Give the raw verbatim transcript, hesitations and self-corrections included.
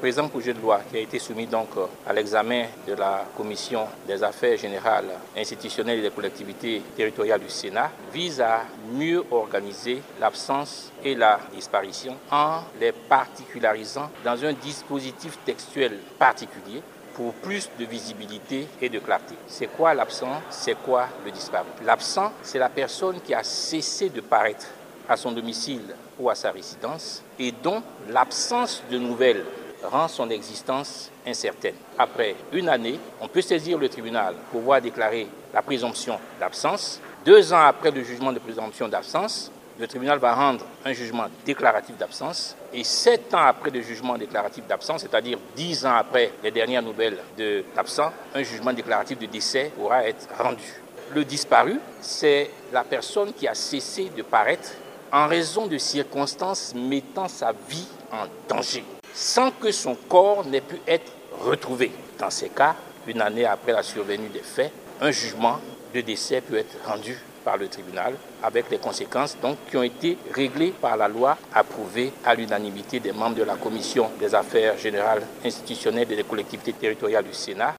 présent projet de loi qui a été soumis donc à l'examen de la Commission des affaires générales, institutionnelles et des collectivités territoriales du Sénat vise à mieux organiser l'absence et la disparition en les particularisant dans un dispositif textuel particulier pour plus de visibilité et de clarté. C'est quoi l'absent? C'est quoi le disparu? L'absent, c'est la personne qui a cessé de paraître à son domicile ou à sa résidence et dont l'absence de nouvelles rend son existence incertaine. Après une année, on peut saisir le tribunal pour voir déclarer la présomption d'absence. Deux ans après le jugement de présomption d'absence, le tribunal va rendre un jugement déclaratif d'absence et sept ans après le jugement déclaratif d'absence, c'est-à-dire dix ans après les dernières nouvelles de l'absent, un jugement déclaratif de décès pourra être rendu. Le disparu, c'est la personne qui a cessé de paraître en raison de circonstances mettant sa vie en danger, sans que son corps n'ait pu être retrouvé. Dans ces cas, une année après la survenue des faits, un jugement de décès peut être rendu par le tribunal avec les conséquences donc, qui ont été réglées par la loi approuvée à l'unanimité des membres de la Commission des affaires générales institutionnelles et des collectivités territoriales du Sénat